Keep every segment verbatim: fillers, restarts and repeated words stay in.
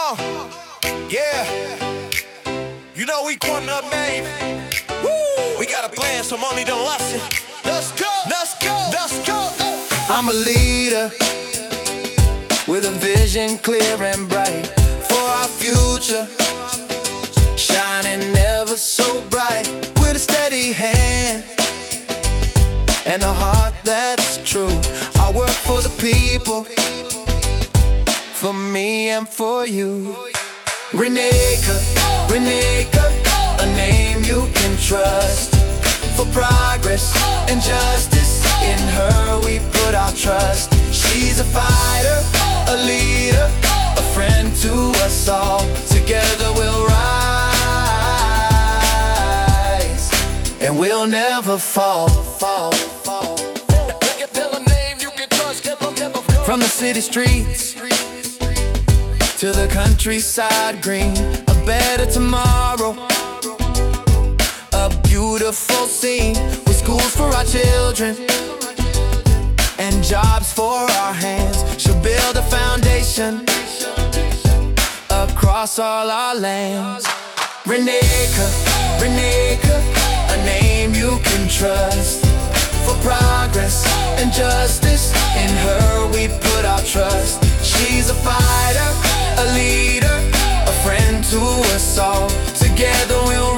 Uh, yeah. You know we quantum up, man. Woo! We got a plan, so money don't listen. Let's go, let's go, let's go. I'm a leader with a vision clear and bright for our future, shining ever so bright with a steady hand and a heart that's true. I work for the people, for me and for you. Reneka, Reneka, a name you can trust. For progress and justice, in her we put our trust. She's a fighter, a leader, a friend to us all. Together we'll rise, and we'll never fall, fall, fall. From the city streets to the countryside green, a better tomorrow, a beautiful scene with schools for our children and jobs for our hands. She'll build a foundation across all our lands. Reneka, Reneka, a name you can trust. For progress and justice, in her we put our trust. She's a fighter, a leader, a friend to us all. Together we'll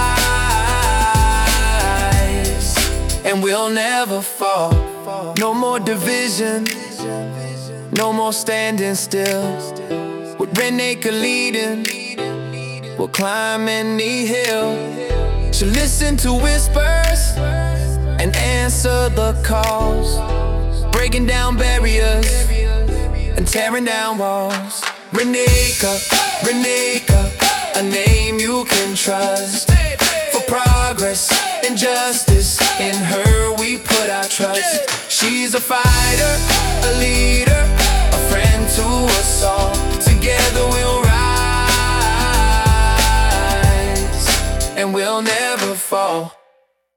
rise, and we'll never fall. No more division, no more standing still. With Reneka leading, we'll climb any hill. She'll listen to whispers and answer the calls, breaking down barriers and tearing down walls. Reneka, Reneka, a name you can trust. For progress and justice, in her we put our trust. She's a fighter, a leader, a friend to us all.